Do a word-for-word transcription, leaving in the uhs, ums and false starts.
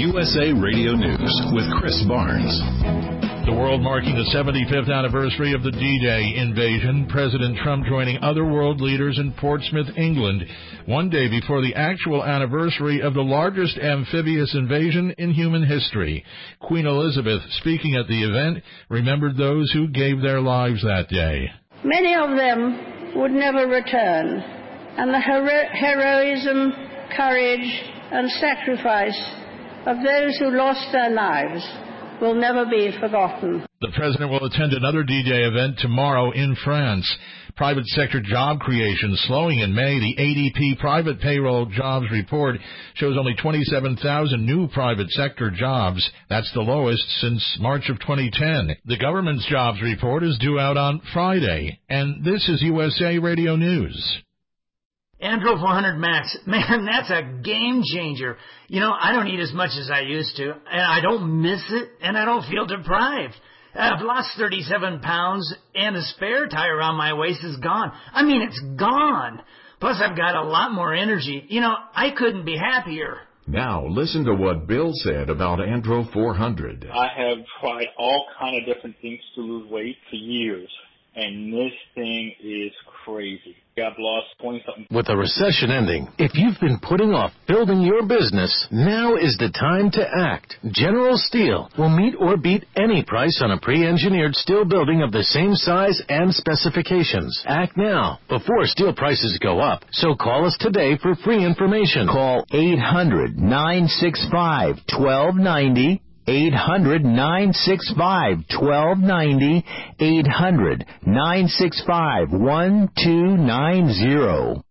U S A Radio News with Chris Barnes. The world marking the seventy-fifth anniversary of the D-Day invasion, President Trump joining other world leaders in Portsmouth, England, one day before the actual anniversary of the largest amphibious invasion in human history. Queen Elizabeth, speaking at the event, remembered those who gave their lives that day. Many of them would never return, and the hero- heroism, courage, and sacrifice of those who lost their lives will never be forgotten. The president will attend another D-Day event tomorrow in France. Private sector job creation slowing in May. The A D P private payroll jobs report shows only twenty-seven thousand new private sector jobs. That's the lowest since March of twenty ten. The government's jobs report is due out on Friday. And this is U S A Radio News. Andro four hundred Max, man, that's a game changer. You know, I don't eat as much as I used to, and I don't miss it, and I don't feel deprived. I've lost thirty-seven pounds, and the spare tie around my waist is gone. I mean, it's gone. Plus, I've got a lot more energy. You know, I couldn't be happier. Now, listen to what Bill said about Andro four hundred. I have tried all kind of different things to lose weight for years, and this thing is crazy. I've lost twenty-something. With the recession ending, if you've been putting off building your business, now is the time to act. General Steel will meet or beat any price on a pre-engineered steel building of the same size and specifications. Act now, before steel prices go up. So call us today for free information. Call eight hundred, nine six five, one two nine zero. eight hundred, nine six five, one two nine zero. eight hundred, nine six five, one two nine zero.